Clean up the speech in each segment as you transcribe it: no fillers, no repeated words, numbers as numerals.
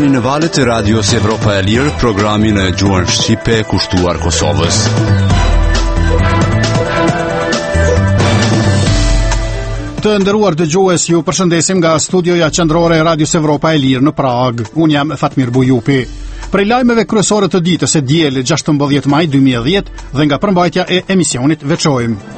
Jeni në valët e Radios Evropa e Lirë, programin e gjuhën shqipe kushtuar Kosovës. Të nderuar dëgjues, ju përshëndesim nga studioja qendrore e Radios Evropa e Lirë në Prag. Unë jam Fatmir Bujupi. Prej lajmeve kryesore të ditës së diel 16 maj 2010 dhe nga përmbajtja e emisionit veçojmë.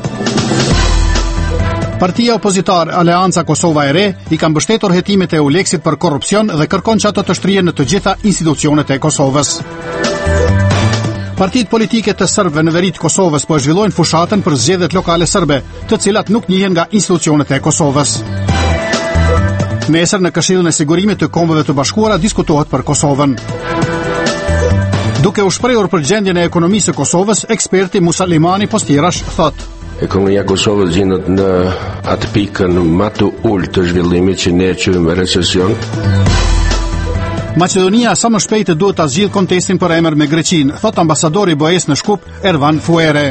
Partia opozitar Aleanca Kosova e Re i ka mbështetur hetimet e Euleksit për korrupsion dhe kërkon që ato të shtrihen në të gjitha institucionet e Kosovës. Partitë politike të serbëve në veri të Kosovës po zhvillojnë fushatën për zgjedhjet lokale serbe, të cilat nuk njihen nga institucionet e Kosovës. Nesër në Këshillin e Sigurimit të Kombeve të Bashkuara diskutohet për Kosovën. Duke u shprehur për gjendjen e ekonomisë së Kosovës, eksperti Musa Limani Postirash thotë: Ekonomia e Kosovës gjendet në atë pikën më të ulët të zhvillimit që ne quajmë recesion. Maqedonia sa më shpejt duhet ta zgjidhë kontestin për emër me Greqinë, thot ambasadori BE-s në Shkup, Ervan Fuere.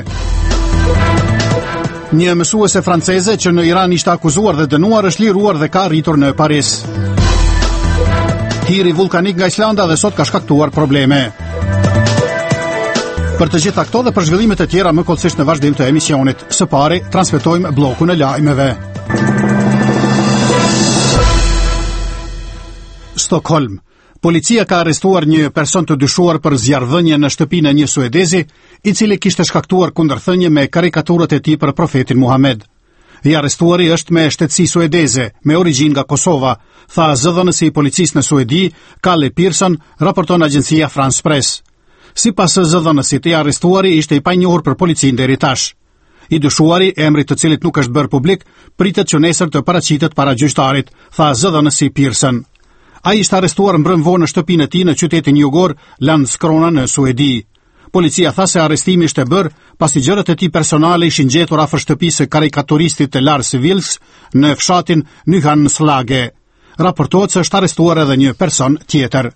Një mësuese franceze që në Iran ishte akuzuar dhe dënuar është liruar dhe ka rritur në Paris. Hiri vulkanik nga Islanda dhe sot ka shkaktuar probleme. Për të gjitha këto dhe për zhvillimet e tjera më kollësisht në vazhdim të emisionit. Së pari, transmetojmë bllokun e lajmeve. Stockholm. Policia ka arrestuar një person të dyshuar për zjarrvënie në shtëpinë e një suedezi, i cili kishte shkaktuar kundërthënie me karikaturat e tij për profetin Muhammed. I arrestuari është me shtetësi suedeze, me origjinë nga Kosova, tha zëdhënësi i policisë në Suedi, Kalle Pearson, raporton agjencia France Press. Sipas zëdhënësit, i arrestuari ishte i panjohur për policinë deri tash. I dyshuari, emri të cilit nuk është bërë publik, pritet që nesër të paraqitet para gjyqtarit, tha zëdhënësi Pearson. Ai ishte arrestuar mbrëmvonë në shtëpinë e tij në qytetin jugor Landskrona në Suedi. Policia tha se arrestimi ishte bërë pasi gjërat e tij personale ishin gjetur afër shtëpisë së karikaturistit të Lars Vilks në fshatin Nyhamnslage. Raportohet se është arrestuar edhe një person tjetër.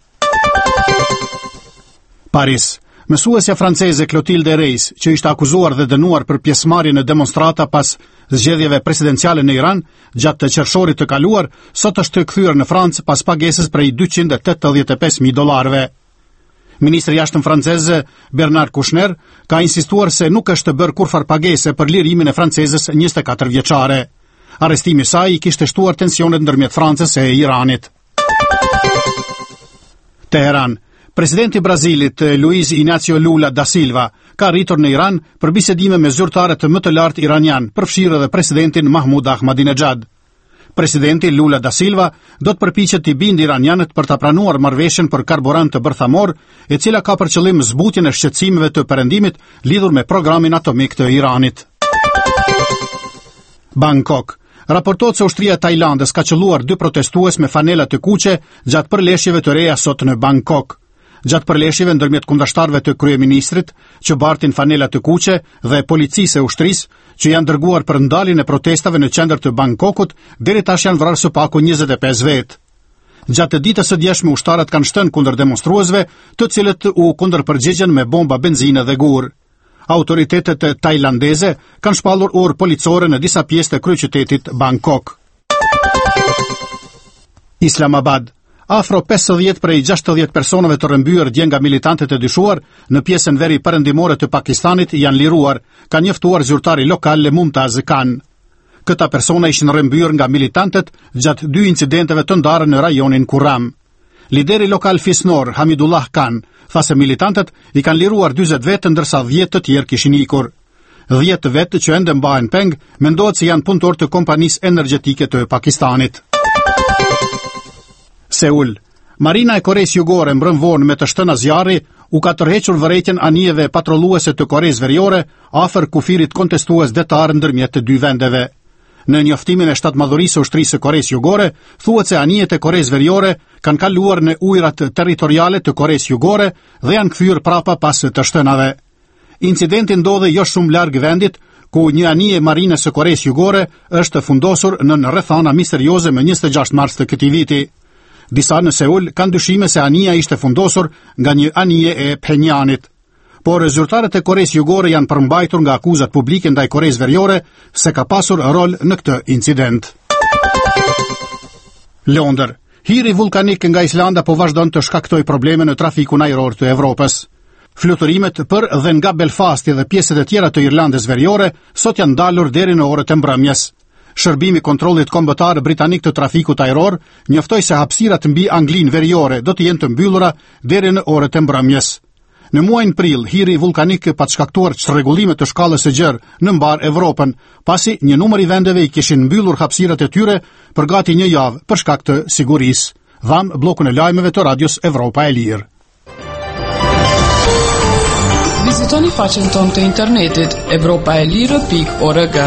Paris. Mësuesja franceze Clotilde Reis, që ishte akuzuar dhe dënuar për pjesëmarrje në demonstrata pas zgjedhjeve presidenciale në Iran gjatë të qershorit të kaluar, sot është kthyer në Francë pas pagesës prej $285,000. Ministri i jashtëm francez Bernard Kouchner ka insistuar se nuk është bërë kurfar pagese për lirimin e francezes 24 vjeçare. Arrestimi i saj i kishte shtuar tensionet ndërmjet Francës e Iranit. Teheran. Presidenti i Brazilit, Luiz Inácio Lula da Silva, ka rritur në Iran për bisedime me zyrtarët më të lartë iranian, përfshirë edhe presidentin Mahmoud Ahmadinejad. Presidenti Lula da Silva do të përpiqet të bindë iranianët për ta pranuar marrëveshjen për karburant të bërthamor, e cila ka për qëllim zbutjen e shqetësimeve të perëndimit lidhur me programin atomik të Iranit. Bangkok. Raportohet se ushtria e Tajlandës ka qelluar 2 protestues me fanela të kuqe gjatë përleshjeve të reja sot në Bangkok. Gjatë përleshjeve ndërmjet kundërshtarëve të kryeministrit, që bartin fanela të kuqe, dhe policisë e ushtrisë, që janë dërguar për ndaljen e protestave në qendër të Bangkokut, deri tash janë vrarë së paku 25 vetë. Gjatë ditës së djeshme ushtarët kanë shtënë kundër demonstruesve, të cilët u kundërpërgjigjen me bomba benzinë dhe gur. Autoritetet tajlandeze kanë shpallur orë policore në disa pjesë të kryeqytetit Bangkok. Islamabad. Afro 50 prej 60 personave të rëmbyer dje nga militantët e dyshuar në pjesën veri perëndimore të Pakistanit janë liruar, ka njoftuar zyrtari lokal Mumtaz Khan. Këta persona ishin rëmbyer nga militantët gjatë 2 incidenteve të ndarë në rajonin Kurram. Lideri lokal fisnor Hamidullah Khan tha se militantët i kanë liruar 40 vetë ndërsa 10 të tjerë kishin ikur. 10 vetë që ende mbahen peng mendohet se janë punëtor të kompanisë energjetike të Pakistanit. Seul. Marina e Koresë Jugore mbrëmvonë me të shtëna zjarri u ka tërhequr vërejtjen anijeve patrolluese të Koresë Veriore afër kufirit kontestues detar ndërmjet të 2 vendeve. Në njoftimin e shtatmadhërisë së ushtrisë së Koresë Jugore, thuhet se anijet e Koresë Veriore kanë kaluar në ujërat territoriale të Koresë Jugore dhe janë kthyer prapa pas të shtënave. Incidenti ndodhi jo shumë larg vendit, ku një anije marine së Koresë Jugore është fundosur në rrethana misterioze më 26 mars të këtij viti. Disa në Seul kanë dyshime se anija ishte fundosur nga një anije e Phenjanit. Por zyrtarët e Koresë Jugore janë përmbajtur nga akuzat publike ndaj Koresë Veriore se ka pasur rol në këtë incident. Londër. Hiri vulkanik nga Islanda po vazhdon të shkaktoj probleme në trafikun ajror të Evropës. Fluturimet për dhe nga Belfasti dhe pjesët e tjera të Irlandës Veriore sot janë ndalur deri në orët e mbrëmjes. Shërbimi kontrollit kombëtar britanik të trafikut ajror njoftoi se hapësirat mbi Anglinë Veriore do të jenë të mbyllura deri në orët e mbrëmjes. Në muajin prill, hiri vulkanik ka shkaktuar çrregullime të shkallës së gjerë në mbar Evropën, pasi një numër i vendeve i kishin mbyllur hapësirat e tyre për gati një javë për shkak të sigurisë. Dham bllokun e lajmeve të Radios Evropa e Lirë. Vizitoni faqen tonë të internetit europaelire.org.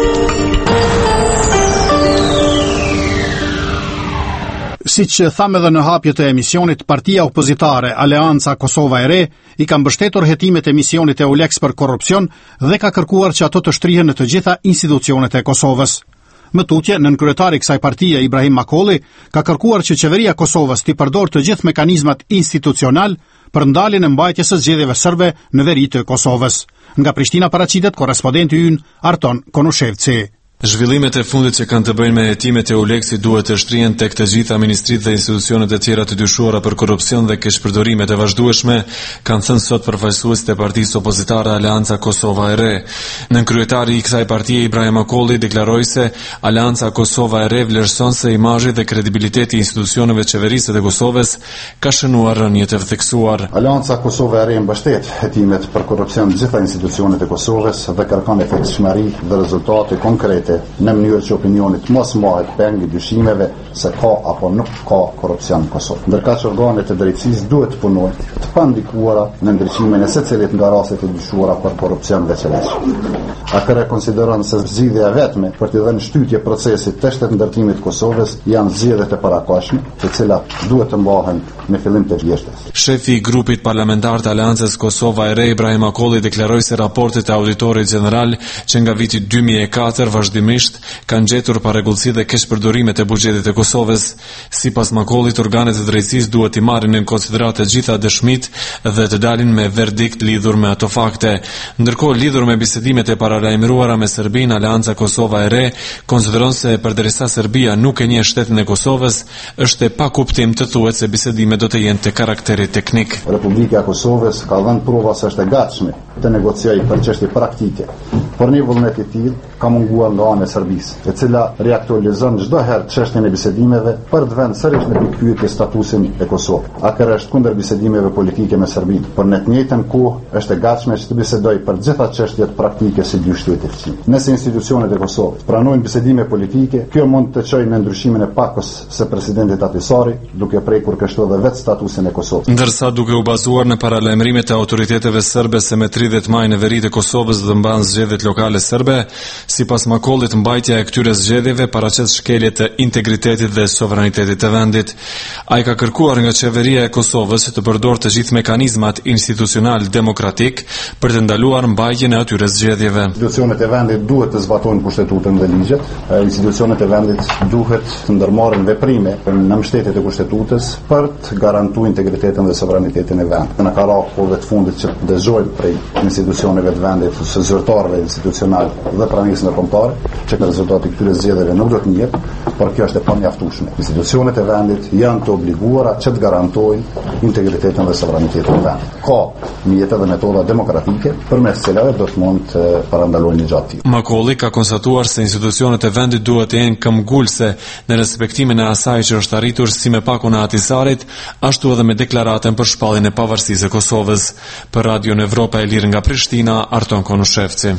Si që thamë edhe në hapje të emisionit, partia opozitare Aleanca Kosova e Re i ka mbështetur hetimet e misionit e EULEX për korrupsion dhe ka kërkuar që ato të shtrihen në të gjitha institucionet e Kosovës. Më tutje, nënkryetari kësaj partie Ibrahim Makolli ka kërkuar që qeveria e Kosovës të përdorë të gjithë mekanizmat institucional për ndaljen e mbajtjes së zgjedhjeve serbe në veri të Kosovës. Nga Prishtina paraqitet korrespondenti ynë Arton Konushevci. Zhvillimet e fundit që kanë të bëjnë me hetimet e EULEX-it duhet të shtrihen tek të gjitha ministritë dhe institucionet e tjera të dyshuara për korrupsion dhe keqpërdorimet e vazhdueshme, kanë thënë sot përfaqësuesit e partisë opozitare Aleanca Kosova e Re. Nënkryetari i kësaj partie Ibrahim Makolli deklaroi se Aleanca Kosova e Re vlerëson se imazhi dhe kredibiliteti i institucioneve të qeverisë të Kosovës ka shënuar rënje të theksuar. Aleanca Kosova e Re mbështet hetimet për korrupsion të gjitha institucionet e Kosovës dhe kërkon efektshmëri dhe rezultate konkrete në mënyrë që opinionit mos marrë peng i dyshimeve se ka apo nuk ka korrupsion në Kosovë. Ndërkaq organet e drejtësisë duhet të punojnë të pandikuara në ndryshimin e secilit nga rastet e dyshuara për korrupsion veçanërisht. AKR konsideron se zgjidhja vetme për të dhënë shtytje procesit të ndërtimit të Kosovës janë zgjedhjet e parakohshme, të cilat duhet të mbahen në fillim të vjeshtës. Shefi i grupit parlamentar të Aleancës Kosova e Re Ibrahim Makolli deklaroi se raportet e auditorit gjeneral që nga viti 2004 vazhdimisht kanë gjetur parregullsi dhe keqpërdorimet e buxhetit të Kosovës. Sipas Makollit, organet e drejtësisë duhet të marrin në konsiderat të gjitha dëshmitë dhe të dalin me verdikt lidhur me ato fakte. Ndërkohë, lidhur me bisedimet e paralajmëruara me Serbinë, Aleanca Kosova e Re konsideron se përderisa Serbia nuk e njeh shtetin e Kosovës, është e pakuptim të thuhet se bisedimet do të jenë të karakterit teknik. Republika e Kosovës ka dhënë prova se është e gatshme të negociojë për çështje praktike. Por një vullnet i tillë ka munguar nga ana e Serbisë, e cila reaktualizon çdo herë çështjen e bisedimeve për të vënë sërish në pikpyetje statusin e Kosovës. AKR është kundër bisedimeve politike me Serbinë, por në të njëjtën kohë është e gatshme që të bisedojë për gjitha çështjet praktike si dy shtete fëmijë. Nëse institucionet e Kosovës pranojnë bisedime politike, kjo mund të çojë në ndryshimin e pakos së presidentit Ahtisari, duke prekur kështu edhe vetë statusin e Kosovës. Ndërsa duke u bazuar në paralajmërimet e autoriteteve serbe se me 30 maj në veri të Kosovës do mban zgjedhjet lokale serbe, sipas Makollit, mbajtja e këtyre zgjedhjeve paraqet shkelje të integritetit dhe sovranitetit të vendit. Ai ka kërkuar nga qeveria e Kosovës të përdorë të gjithë mekanizmat institucional demokratik për të ndaluar mbajtjen e atyre zgjedhjeve. Institucionet e vendit duhet të zbatojnë kushtetutën dhe ligjet. Institucionet e vendit duhet të ndërmarrin veprime në mbështetje të kushtetutës për të garantuar integritetin dhe sovranitetin e vendit. Në kohëve të fundit që dëgjojmë prej institucioneve të vendit, së zyrtarëve institucional dhe pranisë ndërkombëtare, që në rezultati këtyre zgjedhjeve nuk do të njihet, por kjo është e pamjaftueshme. Institucionet e vendit janë të obliguara që të garantojnë integritetin dhe sovranitetin e vendit. Ka mjete dhe metoda demokratike përmes cilave do të mund të parandalojnë një gjatë tillë. Makolli ka konstatuar se institucionet e vendit duhet të jenë këmbgulse në respektimin e asaj që është arritur si me pakun e Ahtisarit, ashtu edhe me deklaratën për shpalljen e pavarësisë së Kosovës. Për Radion Evropa e Lirë nga Prishtina, Arton Konushevci.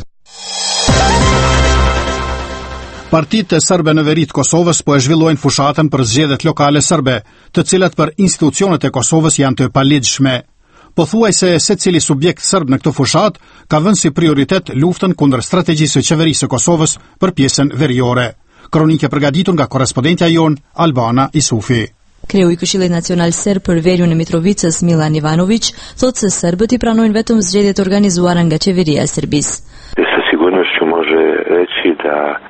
Partitë serbe në veri të Kosovës po e zhvillojnë fushatën për zgjedhjet lokale serbe, të cilat për institucionet e Kosovës janë të paligjshme. Pothuajse secili subjekt serb në këtë fushat ka vënë si prioritet luftën kundër strategjisë së qeverisë së Kosovës për pjesën veriore. Kronike përgatitur nga korrespondentja jon Albana Isufi. Kreu i Këshillit Nacional Serb për veriun e Mitrovicës, Milan Ivanović, thotë se serbët i pranojnë vetëm zgjedhjet organizuara nga qeveria e Serbisë. Sa sigurnošću može reći da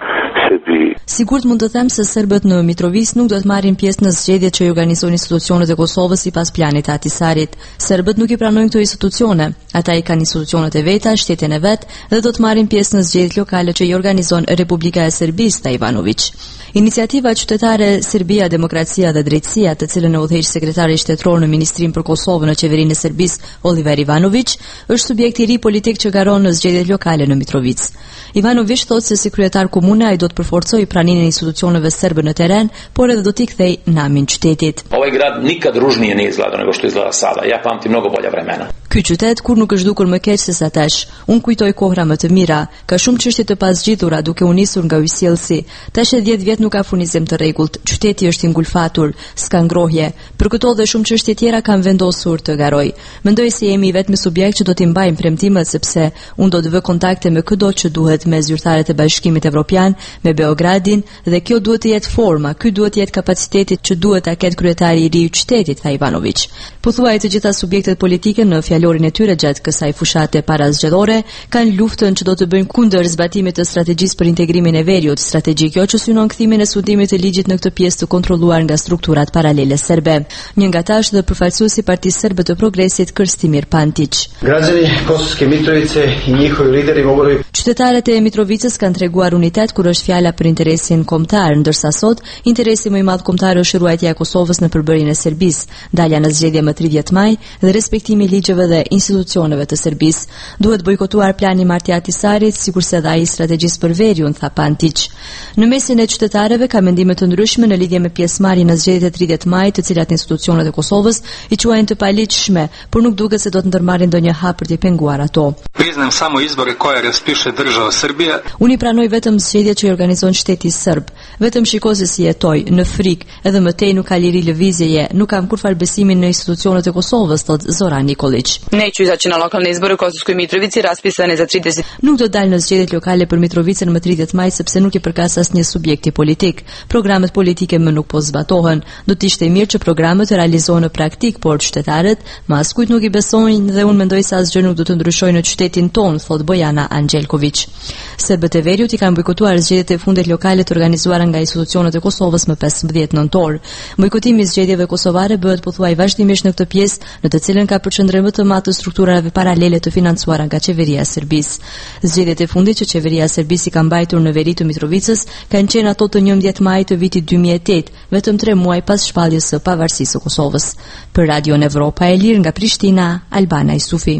Sigurt mund të them se serbët në Mitrovic nuk do të marrin pjesë në zgjedhjet që i organizojnë institucionet e Kosovës sipas planit të Ahtisarit. Serbët nuk i pranojnë këto institucione. Ata i kanë institucionet e veta, shtetin e vet dhe do të marrin pjesë në zgjedhjet lokale që i organizon Republika e Serbisë të Ivanović. Iniciativa qytetare Serbia, Demokracia dhe Drejtësia, të cilën e udhëheq sekretari shtetror në Ministrinë për Kosovën në qeverinë e Serbisë, Oliver Ivanović, është subjekt i ri politik që garon në zgjedhjet lokale në Mitrovic. Ivanović thotë se si kryetar komune ai do të përforcojë pranimin e institucioneve serbe në teren, por edhe do t'i kthej namin qytetit. Ovaj grad nikad ružnije nije izgledao nego što izgleda sada. Ja pamtim mnogo bolja vremena. Ky qytet kur nuk është dukur më keq se sa tash. Unë kujtoj kohra më të mira, ka shumë çështje të pazgjidhura duke u nisur nga yjsjellsi. Tash e 10 vjet nuk ka furnizim të rregullt. Qyteti është i ngulfatur, s'ka ngrohje. Për këto dhe shumë çështje tjera kanë vendosur të garoj. Mendoj se jemi vetëm subjekt që do t'i mbajmë premtimet sepse unë do të vë kontakte me çdo që duhet me zyrtarët e Bashkimit Evropian, me Beogradin dhe kjo duhet të jetë forma, ky duhet të jetë kapacitetit që duhet ta ketë kryetari i ri i qytetit, tha Ivanović. Pothuaj të gjitha subjektet politike në fjalorin e tyre gjatë kësaj fushate parazgjedhore kanë luftën që do të bëjnë kundër zbatimit të strategjisë për integrimin e veriut, strategji kjo që synon kthimin e studimit të ligjit në këtë pjesë të kontrolluar nga strukturat paralele serbe. Një nga ta është dhe përfaqësuesi i Partisë Serbe të Progresit Krstimir Pantić. Građani Kosovske Mitrovice i njihovi lideri mogu. Qytetarët e Mitrovicës kanë treguar unitet kur është fjala për interesin kombëtar, ndërsa sot interesi më i madh kombëtar është ruajtja e Kosovës në përbërjen e Serbisë, dalja në zgjedhje më 30 maj dhe respektimi i ligjeve dhe institucioneve të Serbisë. Duhet bojkotuar plani marrëti i Ahtisarit, sikurse edhe ai strategjisë për veriun, tha Pantić. Në mesin e qytetarëve ka mendime të ndryshme në lidhje me pjesëmarrjen në zgjedhjet e 30 maj, të cilat institucionet e Kosovës i quajnë të paligjshme, por nuk duket se do të ndërmarrin ndonjë hap për të penguar ato. Priznam samo izbore koje raspiše država Srbija. Unë i pranoj vetëm zgjedhjet që i organizon shteti serb. Vetëm shikoj se si jetoj, në frikë, edhe më tej nuk ka liri lëvizjeje, nuk kam kurfar besimin në institucionet e Kosovës, thot Zoran Nikolić. Neću izaći na lokalne izbore u Kosovskoj Mitrovici raspisane za 30. Nuk do dalë në zgjedhjet lokale për Mitrovicën më 30 maj sepse nuk i përkas asnjë subjekti politik. Programet politike më nuk po zbatohen. Do të ishte mirë që programet të realizohen në praktik, por qytetarët më askujt nuk i besojnë dhe unë mendoj se asgjë nuk do të ndryshojë në qytetin ton, thot Bojana Angelković. Serbët e veriut i kanë bojkotuar zgjedhjet e fundit lokale të organizuara nga institucionet e Kosovës më 15 nëntor. Bojkotimi i zgjedhjeve kosovare bëhet pothuaj vazhdimisht në këtë pjesë, në të cilën ka përqendrim më të madh të strukturave paralele të financuara nga qeveria e Serbisë. Zgjedhjet e fundit që qeveria e Serbisë i ka mbajtur në veri të Mitrovicës kanë qenë ato të 11 maj të vitit 2008, vetëm 3 muaj pas shpalljes së pavarësisë së Kosovës. Për Radion Evropa e Lirë nga Prishtina, Albana Isufi.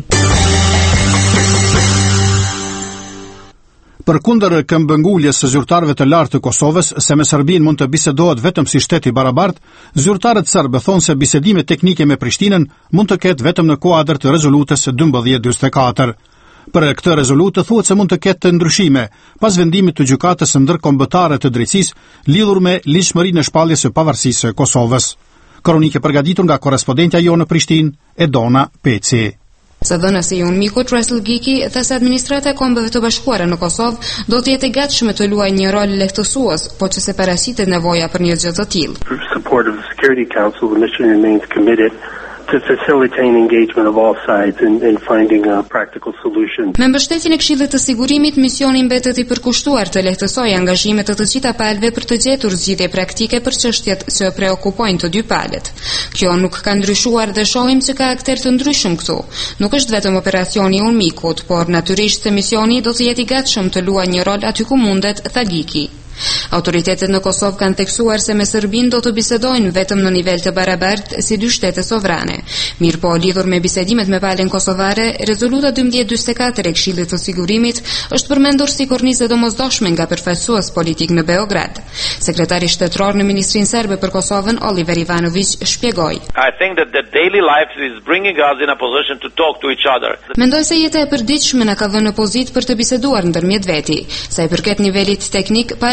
Përkundër këmbënguljes së zyrtarëve të lartë të Kosovës se me Serbinë mund të bisedohet vetëm si shteti barabartë, zyrtarët serbë thonë se bisedime teknike me Prishtinën mund të ketë vetëm në kuadër të rezolutës 1244. Për këtë rezolutë thuhet se mund të ketë ndryshime pas vendimit të gjykatës ndërkombëtare të drejtësisë lidhur me ligjshmërinë e shpalljes së pavarësisë së Kosovës. Kronikë përgatitur nga korrespondentja jonë në Prishtinë, Edona Peci. Së dhënësi unë Mikut Russell Giki dhe se administrata e Kombeve të Bashkuara në Kosovë do të jetë e gatshme të luajë një rol lehtësues, po që se parasitet nevoja për një gjë të tillë. Support of the Security Council, the mission remains committed to facilitate engagement of all sides in finding a practical solution. Me mbështetjen e Këshillit të Sigurimit, misioni mbetet i përkushtuar të lehtësojë angazhimet të gjitha palëve për të gjetur zgjidhje praktike për çështjet që preokupojnë të dy palët. Kjo nuk ka ndryshuar dhe shohim se ka aktorë të ndryshëm këtu. Nuk është vetëm operacioni i Unmikut, por natyrisht se misioni do të jetë i gatshëm të luajë një rol aty ku mundet, tha Giki. Autoritetet në Kosovë kanë teksuar se me Serbinë do të bisedojnë vetëm në nivel të barabartë si dy shtete sovrane. Mirë po, lidhur me bisedimet me palën kosovare, rezoluta 1244 e Këshillit të Sigurimit është përmendur si kornizë domosdoshme nga përfaqësues politik në Beograd. Sekretari shtetror në Ministrinë Serbe për Kosovën, Oliver Ivanović, shpjegoi. I think that the daily life is bringing us in a position to talk to each other. Mendoj se jeta e përditshme na ka vënë në pozitë për të biseduar ndërmjet veti. Sa i përket nivelit teknik, palët mund të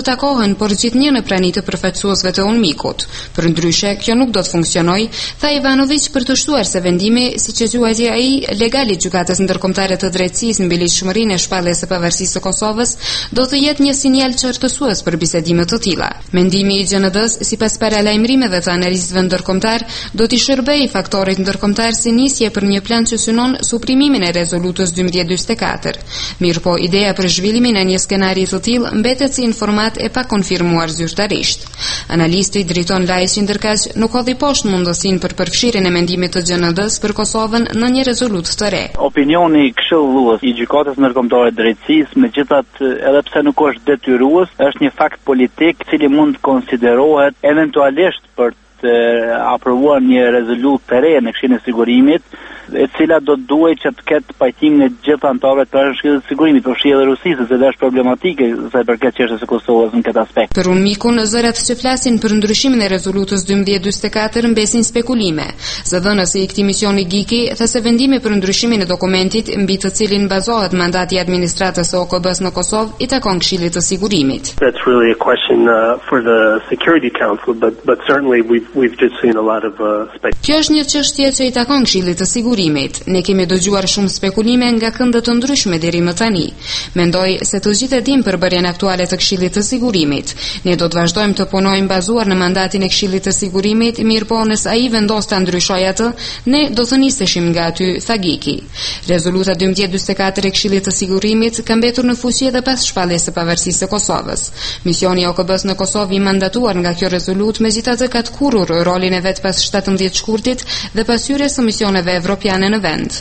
të takohen por gjithnjë në prani të përfaqësuesve të UNMIK-ut. Përndryshe, kjo nuk do të funksionojë, tha Ivanović për të shtuar se vendimi, siç e quajti ai, legal i gjykatës ndërkombëtare të drejtësisë mbi ligjshmërinë e shpalljes së pavarësisë së Kosovës, do të jetë një sinjal çartësues për bisedime të tilla. Mendimi i GND-s, sipas paralajmërimeve të analistëve ndërkombëtar, do t'i shërbejë faktorit ndërkombëtar si nisje për një plan që synon suprimimin e rezolutës 1244. Mirëpo, ideja për zhvillimin e një skenari të tillë mbetet si informat e pa konfirmuar zyrtarisht. Analisti drejton Lajçi ndërkaq nuk hodhi poshtë mundësinë për përfshirjen e mendimit të GND-s për Kosovën në një rezolutë të re. Opinioni këshillues i gjykatës ndërkombëtare të drejtësisë, megjithatë edhe pse nuk është detyrues, është një fakt politik i cili mund të konsiderohet eventualisht për të aprovuar një rezolutë të re në Këshillin e Sigurimit, e cila do të duhej që të ketë pajtimin e gjithë anëtarëve të Këshillit të Sigurimit, përfshi edhe Rusisë, se është problematike sa i përket çështjes së Kosovës në këtë aspekt. Për UNMIK-un, zërat që flasin për ndryshimin e rezolutës 1244 mbesin spekulime. Zëdhënësi i këtij misioni Giki tha se vendimi për ndryshimin e dokumentit mbi të cilin bazohet mandati i administratës së OKB-s në Kosovë i takon Këshillit të Sigurimit. That's really a question for the Security Council, but certainly we've just seen a lot of Kjo është një çështje që i takon Këshillit të Sigurimit. Ne kemi dëgjuar shumë spekulime nga këndë të ndryshme deri më tani. Mendoj se të gjithë e dim për bërjen aktuale të Këshillit të Sigurimit. Ne do të vazhdojmë të punojmë bazuar në mandatin e Këshillit të Sigurimit, mirëpo nëse ai vendos ta ndryshojë atë, ne do të niseshim nga aty, tha Giki. Rezoluta 1244 e Këshillit të Sigurimit ka mbetur në fuqi edhe pas shpalljes së pavarësisë së Kosovës. Misioni i OKB-s në Kosovë i mandatuar nga kjo rezolutë megjithatë ka të kurrur rolin e vet pas 17 shkurtit dhe pas hyrjes së misioneve evropiane në vend.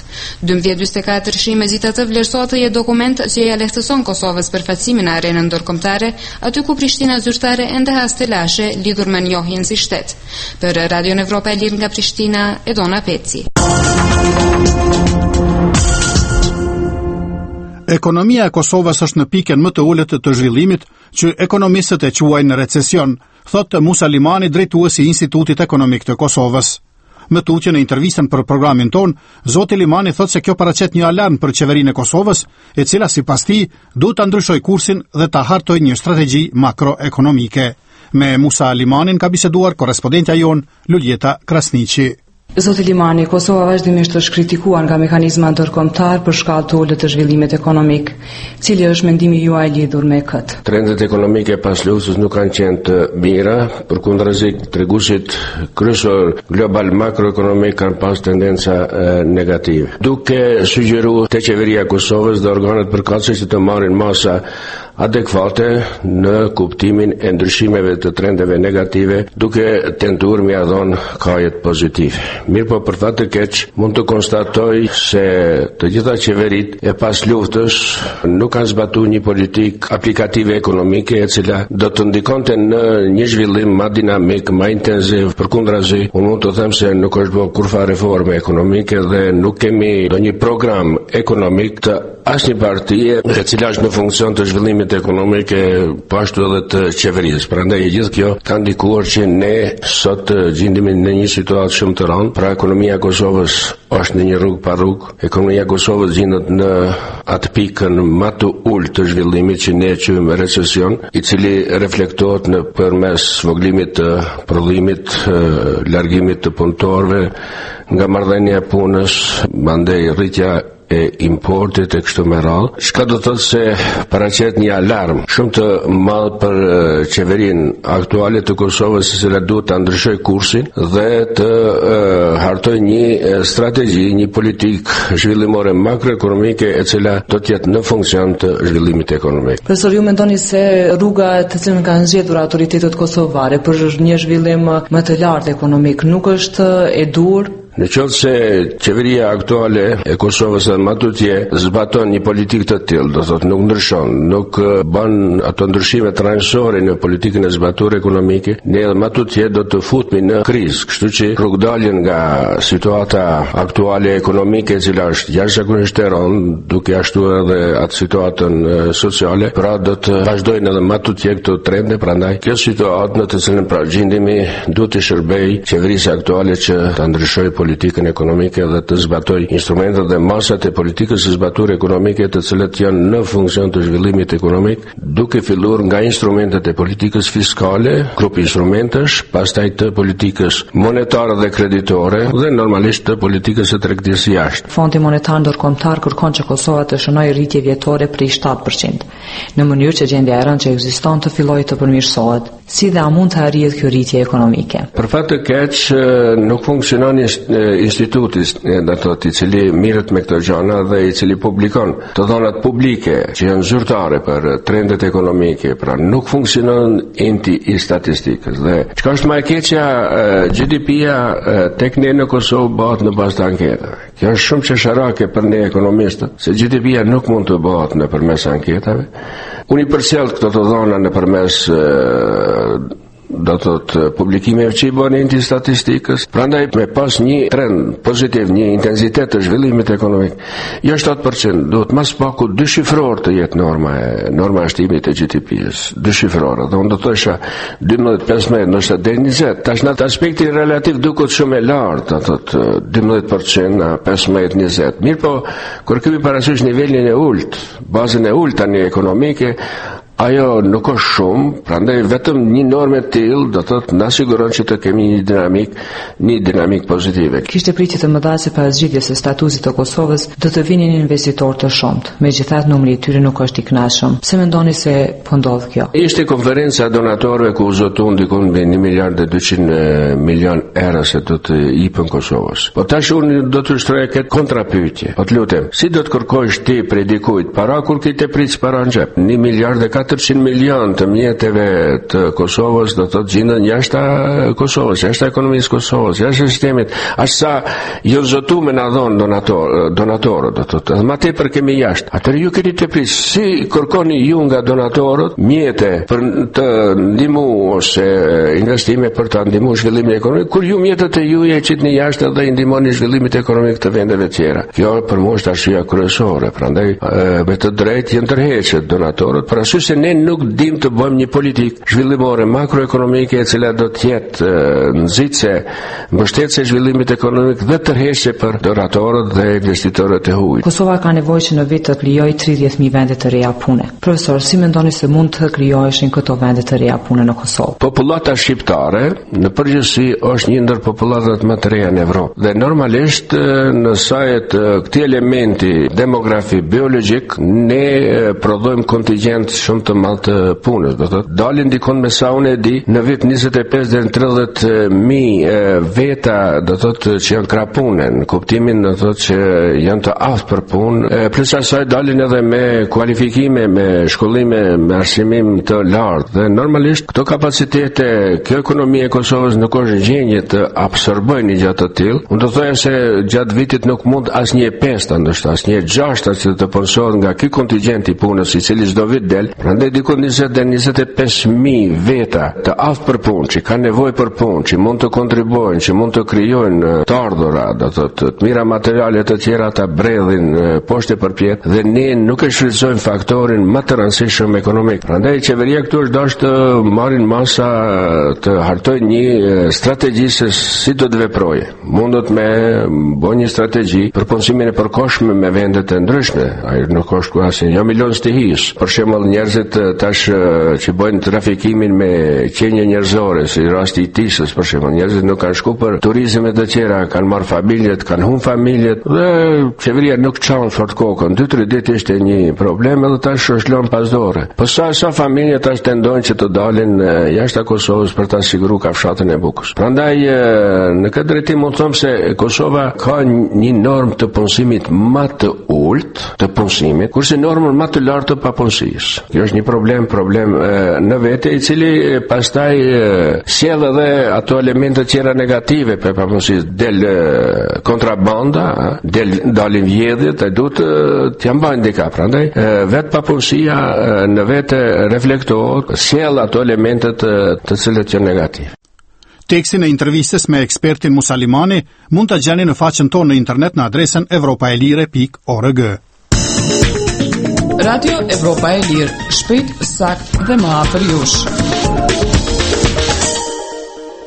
1244 megjithatë vlerësohet të jetë dokument që ja lehtëson Kosovës përfaqësimin në arenën ndërkombëtare, aty ku Prishtina zyrtare ende has telashe lidhur me njohjen si shtet. Për Radio Evropa e Lirë nga Prishtina, Edona Peci. Ekonomia e Kosovës është në pikën më të ulët të zhvillimit që ekonomistët e quajnë recesion, thotë Musa Limani, drejtuesi i Institutit Ekonomik të Kosovës. Më tutje në intervistën për programin ton, zoti Limani thotë se kjo paraqet një alarm për qeverinë e Kosovës, e cila sipas tij duhet ta ndryshojë kursin dhe ta hartojë një strategji makroekonomike. Me Musa Limanin ka biseduar korrespondentja jon Luljeta Krasniqi. Zoti Limani, Kosova vazhdimisht është kritikuar nga mekanizma ndërkombëtar për shkallë të ulët të zhvillimit ekonomik. Cili është mendimi juaj lidhur me këtë? Trendet ekonomike pas luftës nuk kanë qenë të mira, përkundrazi treguesit kryesor global makroekonomik kanë pas tendenca negative. Duke sugjeruar te qeveria e Kosovës dhe organet përkatëse që të marrin masa adekuate në kuptimin e ndryshimeve të trendeve negative, duke tentuar me ia dhënë kajet pozitive. Mirëpo për fat të keq mund të konstatoj se të gjitha qeverit e pas luftës nuk kanë zbatuar një politikë aplikative ekonomike e cila do të ndikonte në një zhvillim më dinamik, më intensiv. Përkundrazi, unë mund të them se nuk është bërë kurrë reforme ekonomike dhe nuk kemi ndonjë program ekonomik të asnjë partie e cila është në funksion të zhvillimit ekonomik po ashtu edhe të qeverisë. Prandaj gjithë kjo ka ndikuar që ne sot gjendemi në një situatë shumë të rëndë. Pra ekonomia e Kosovës është në një rrugë pa rrugë. Ekonomia e Kosovës gjendet në atë pikën më të ulët të zhvillimit që ne quajmë recesion, i cili reflektohet në përmes zvogëlimit të prodhimit, largimit të punëtorëve nga marrëdhënia e punës, mandej rritja e importit e kështu me radhë, çka do të thotë se paraqet një alarm shumë të madh për qeverinë aktuale të Kosovës, e cila duhet ta ndryshojë kursin dhe të hartojë një strategji, një politikë zhvillimore makroekonomike e cila do të jetë në funksion të zhvillimit ekonomik. Profesor, ju mendoni se rruga të cilën kanë zgjedhur autoritetet kosovare për një zhvillim më të lartë ekonomik nuk është e dur? Në qoftë se qeveria aktuale e Kosovës dhe matutje zbaton një politikë të tillë, do thotë nuk ndryshon, nuk bën ato ndryshime të rrënjësore në politikën e zbatuar ekonomike, ne edhe matutje do të futemi në krizë. Kështu që rrugdaljen nga situata aktuale ekonomike e cila është jashtëzakonisht e rëndë, duke ashtuar edhe atë situatën sociale, pra do të vazhdojnë edhe matutje këto trende, prandaj kjo situatë në të cilën pra gjendemi duhet të shërbejë qeverisë aktuale që ta ndryshojë politikën ekonomike dhe të zbatoj instrumentet dhe masat e politikës së zbaturë ekonomike të cilat janë në funksion të zhvillimit ekonomik, duke filluar nga instrumentet e politikës fiskale, grupi instrumentesh, pastaj të politikës monetare dhe kreditore dhe normalisht të politikës së tregtisë jashtë. Fondi Monetar Ndërkombëtar kërkon që Kosova të shënojë rritje vjetore prej 7%, në mënyrë që gjendja e rëndë që ekziston të fillojë të përmirësohet. Si dhe a mund të arrihet kjo rritje ekonomike? Për fat të keq nuk funksionon instituti, do të thotë, i cili mirret me këto gjëra dhe i cili publikon të dhënat publike që janë zyrtare për trendet ekonomike, pra nuk funksionon enti i statistikës. Dhe çka është më e keqja, GDP-ja tek ne në Kosovë bëhet në bazë të anketave. Kjo është shumë çesharake për ne ekonomistët, se GDP-ja nuk mund të bëhet nëpërmes anketave. Unë i përcjell këto të dhëna nëpërmes do të thotë publikimeve që i bën enti statistikës, prandaj me pas një trend pozitiv, një intensitet të zhvillimit ekonomik, jo 7%, duhet mas paku 2 shifror të jetë norma e shtimit të GDP-s, 2 shifror, dhe unë do të thosha 12-15, ndoshta deri 20. Tash në aspektin relativ duket shumë e lartë, do thotë 12%, 15-20. Mirë po, kur kemi parasysh nivelin e ulët, bazën e ulët tani ekonomike, ajo nuk është shumë, prandaj vetëm një normë e tillë do të thotë na siguron që të kemi një dinamik pozitive. Kishte pritje të mëdha se pas zgjidhjes së statusit të Kosovës do të vinin investitorë të shumtë. Megjithatë numri i tyre nuk është i kënaqshëm. Pse mendoni se po ndodh kjo? Ishte konferenca donatorëve ku u zotun diku mbi 1 miliard e 200 milion euro se do të jepën Kosovës. Po tash unë do të shtroj këtë kontrapyetje. Po të lutem, si do të kërkosh ti prej dikujt para kur ti të pritsh para në xhep? 1 miliard e 400 milion të mjeteve të Kosovës do të gjenden jashtë Kosovës, jashtë ekonomisë Kosovës, jashtë sistemit. As sa jo zotu me na dhon donatorët, do të thotë. Më tepër kemi jashtë. Atëherë ju keni të prish si kërkoni ju nga donatorët mjete për të ndihmuar ose investime për të ndihmuar zhvillimin ekonomik, kur ju mjetet e juaja qitni jashtë dhe i ndihmoni zhvillimit ekonomik të vendeve tjera. Kjo për mua është arsyeja kryesore. Prandaj me të drejtë janë tërhequr donatorët, për arsye se ne nuk dim të bëjmë një politikë zhvillimore makroekonomike e cila do të jetë nxitse, mbështetëse zhvillimit ekonomik dhe tërheqëse për donatorët dhe investitorët e huaj. Kosova ka nevojë që në vit të krijojë 30.000 vende të reja pune. Profesor, si mendoni se mund të krijoheshin këto vende të reja pune në Kosovë? Popullata shqiptare në përgjithësi është një ndër popullatat më të reja në Evropë dhe normalisht në sajt këtij elementi demografi biologjik ne prodhojmë kontingjent shumë të madh të punës, do thotë dalin dikon me sa unë e di në vit 25 deri në 30.000 veta, do thotë që janë krapune, në kuptimin do thotë që janë të aftë për punë, plus asaj dalin edhe me kualifikime, me shkollime, me arsimim të lartë dhe normalisht këto kapacitete, kjo ekonomia e Kosovës nuk është në gjendje të absorbojë një gjë të tillë. Unë do të thoya se gjatë vitit nuk mund asnjë 5, ndoshta asnjë 6 që të punësohet nga ky kontingjent i punës i cili çdo vit del. Prandaj diku 20-25.000 veta të aftë për punë, që kanë nevojë për punë, që mund të kontribuojnë, që mund të krijojnë të ardhura, do të mira materiale të tjera ta bredhin poshtë përpjet dhe ne nuk e shfrytëzojmë faktorin më të rëndësishëm ekonomik. Prandaj qeveria këtu është dashur të marrin masa të hartojë një strategji se si do të veprojë. Mundet me bëj një strategji për punësimin e përkohshëm me vende të ndryshme. Ai nuk është asnjë 1 milion stihis. Për shembull njerëzit tash që bëjnë trafikimin me qenie njerëzore, si rasti i Tisës për shembull, njerëzit nuk kanë shku për turizme të tjera, kanë marrë familjet, kanë humbur familjet dhe qeveria nuk çon fort kokën. 2-3 ditë ishte një problem edhe tash është lënë pas dore. Po sa familje tash tendojnë që të dalin jashtë Kosovës për ta siguruar kafshatën e Bukës. Prandaj në këtë drejtim mund të them se Kosova ka një normë të punësimit më të ulët të punësimit, kurse normën më të lartë të papunësisë. Kjo është një problem në vete i cili pastaj sjell edhe ato elemente tjera negative për papunësisë, del kontrabanda, dalin vjedhjet, e duhet t'ja mbajnë dika. Prandaj vetë papunësia në vete reflektohet, sjell ato elemente të cilat janë negative. Tekstin e intervistës me ekspertin Musalimani mund të gjeni në faqen tonë në internet në adresën europaelire.org. Radio Evropa e Lirë, shpejt, sakt dhe më afër jush.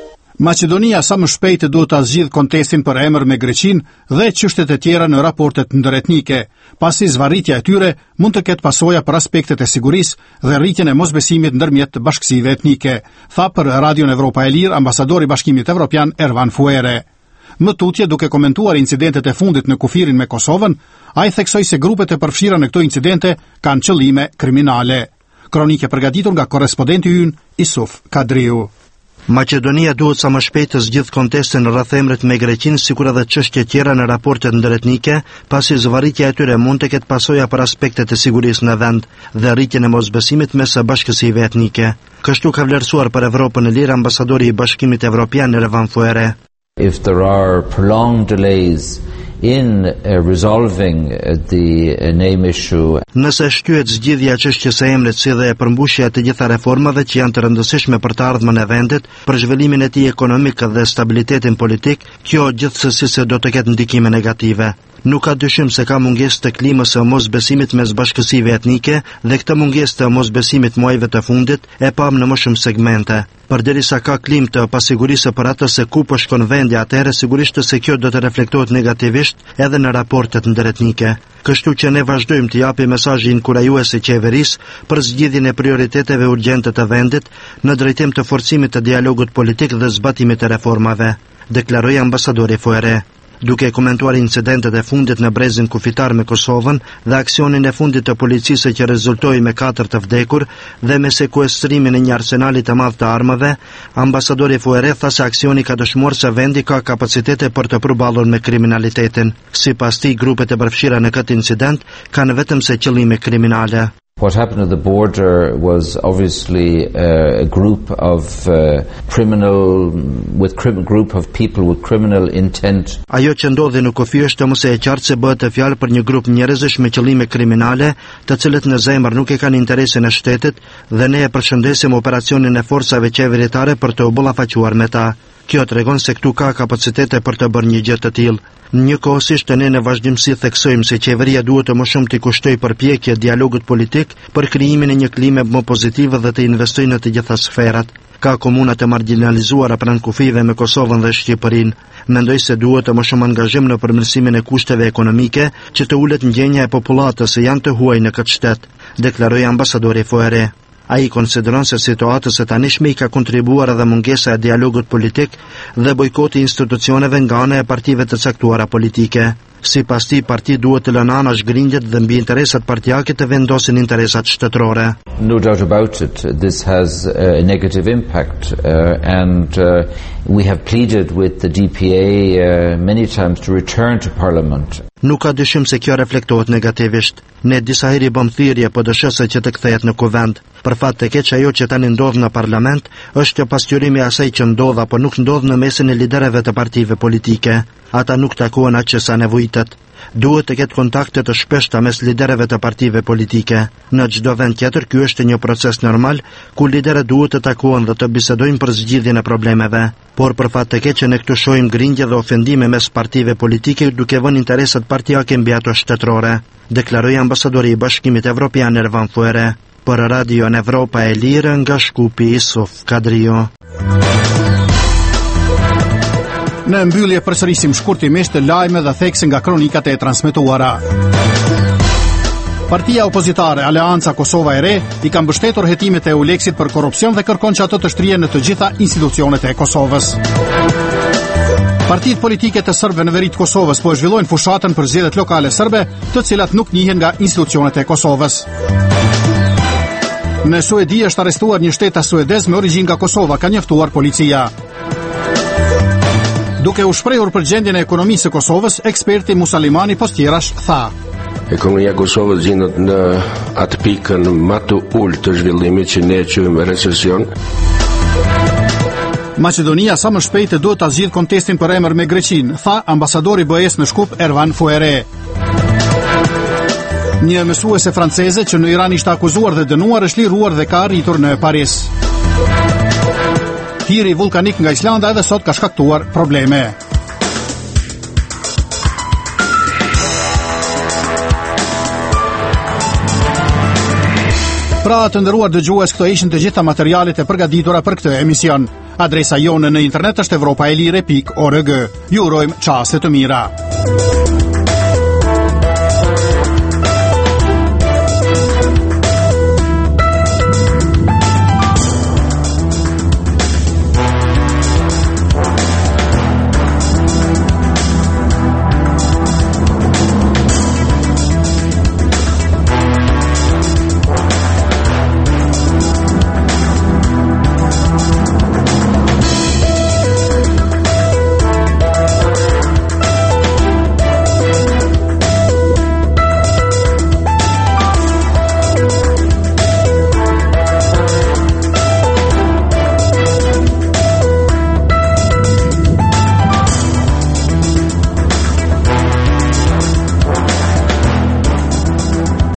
Maqedonia sa më shpejt duhet ta zgjidh kontestin për emër me Greqinë dhe çështjet e tjera në raportet ndëretnike, pasi zvarritja e tyre mund të ketë pasoja për aspektet e sigurisë dhe rritjen e mosbesimit ndërmjet bashkësive etnike, tha për Radion Evropa e Lirë ambasadori i Bashkimit Evropian Ervan Fuere. Më tutje, duke komentuar incidentet e fundit në kufirin me Kosovën, ai theksoi se grupet e përfshira në këto incidente kanë qëllime kriminale. Kronike përgatitur nga korrespondenti ynë Isuf Kadriu. Maqedonia duhet sa më shpejt të zgjidh kontestin rreth emrit me Greqinë, sikur edhe çështje tjera në raportet ndëretnike, pasi zvarritja e tyre mund të ketë pasoja për aspektet e sigurisë në vend dhe rritjen e mosbesimit mes bashkësive etnike. Kështu ka vlerësuar për Evropën e Lirë ambasadori i Bashkimit Evropian Ervan Fuere. If there are prolonged delays in resolving the name issue. Nëse shtyhet zgjidhja e çështjes së emrit si dhe e përmbushja të gjitha reformave që janë të rëndësishme për të ardhmen e vendit, për zhvillimin e tij ekonomik dhe stabilitetin politik, kjo gjithsesi se do të ketë ndikime negative. Nuk ka dyshim se ka mungesë të klimës së mosbesimit mes bashkësive etnike dhe këtë mungesë të mosbesimit muajve të fundit e pam në më shumë segmente. Përderisa ka klimë të pasigurisë për atë se ku po shkon vendi, atëherë sigurisht se kjo do të reflektohet negativisht edhe në raportet ndëretnike. Kështu që ne vazhdojmë të japim mesazhe inkurajuese qeverisë për zgjidhjen e prioriteteve urgjente të vendit në drejtim të forcimit të dialogut politik dhe zbatimit të reformave, deklaroi ambasadori Fuere. Duke komentuar incidentet e fundit në brezin kufitar me Kosovën dhe aksionin e fundit të policisë që rezultoi me 4 të vdekur dhe me sekuestrimin e një arsenali të madh të armëve, ambasadori Fuere tha se aksioni ka dëshmuar se vendi ka kapacitete për të përballur me kriminalitetin. Sipas tij, grupet e përfshira në këtë incident kanë vetëm se qëllime kriminale. What happened at the border was obviously a group of group of people with criminal intent. Ajo që ndodhi në kufi është mëse e qartë se bëhet fjalë për një grup njerëzish me qëllime kriminale, të cilët në zemër nuk e kanë interesin e shtetit dhe ne e përshëndesim operacionin e forcave qeveritare për të u ballafaquar me ta. Kjo tregon se këtu ka kapacitete për të bërë një gjë të tillë. Njëkohësisht ne në vazhdimsi theksojmë se qeveria duhet të më shumë të kushtoj përpjekje dialogut politik për krijimin e një klime më pozitive dhe të investojë në të gjitha sferat. Ka komuna të marginalizuara pranë kufive me Kosovën dhe Shqipërinë. Mendoj se duhet të më shumë angazhim në përmirësimin e kushteve ekonomike që të ulet ndjenja e popullatës se janë të huaj në këtë shtet, deklaroi ambasadori Fuere. Ai konsideron se situatës e tanishme i ka kontribuar edhe mungesa e dialogut politik dhe bojkoti institucioneve nga ana e partive të caktuara politike. Sipas tij, parti duhet të lënë anash grindjet dhe mbi interesat partijake të vendosin interesat shtetërore. No doubt about it, this has a negative impact and we have pleaded with the DPA many times to return to Parliament. Nuk ka dyshim se kjo reflektohet negativisht. Ne disa herë bëm thirrje PDSH-së që të kthehet në kuvend. Për fat të keq, ajo që tani ndodh në parlament është pasqyrimi i asaj që ndodh apo nuk ndodh në mesin e liderëve të partive politike. Ata nuk takohen aq sa nevojitet. Duhet të ketë kontakte të shpeshta mes liderëve të partive politike. Në çdo vend tjetër ky është një proces normal ku liderët duhet të takohen dhe të bisedojnë për zgjidhjen e problemeve. Por për fat të keq ne këtu shohim grindje dhe ofendime mes partive politike duke vënë interesat partijake mbi ato shtetërore, deklaroi ambasadori i Bashkimit Evropian Ervan Fuere. Për Radio Evropa e Lirë nga Shkupi, Isuf Kadrio. Në mbyllje përsërisim shkurtimisht lajme dhe thekse nga kronikat e transmetuara. Partia opozitare Aleanca Kosova e Re i ka mbështetur hetimet e Euleksit për korrupsion dhe kërkon që ato të shtrihen në të gjitha institucionet e Kosovës. Partitë politike të serbëve në veri të Kosovës po e zhvillojnë fushatën për zgjedhjet lokale serbe, të cilat nuk njihen nga institucionet e Kosovës. Në Suedi është arrestuar një shtetas suedez me origjinë nga Kosova, ka njoftuar policia. Duke u shprehur për gjendjen e ekonomisë së Kosovës, eksperti Musalimani Postjerash tha: Ekonomia e Kosovës gjendet në atë pikën më të ulët të zhvillimit që ne quajmë recesion. Maqedonia sa më shpejt duhet ta zgjidhë kontestin për emër me Greqinë, tha ambasadori BE-s në Shkup Ervan Fuere. Një mësuese franceze që në Iran ishte akuzuar dhe dënuar është liruar dhe ka arritur në Paris. Hiri vulkanik nga Islanda edhe sot ka shkaktuar probleme. Pra të nderuar dëgjues, këto ishin të gjitha materialet e përgatitura për këtë emision. Adresa jonë në internet është europaelire.org. Ju urojmë çaste të mira.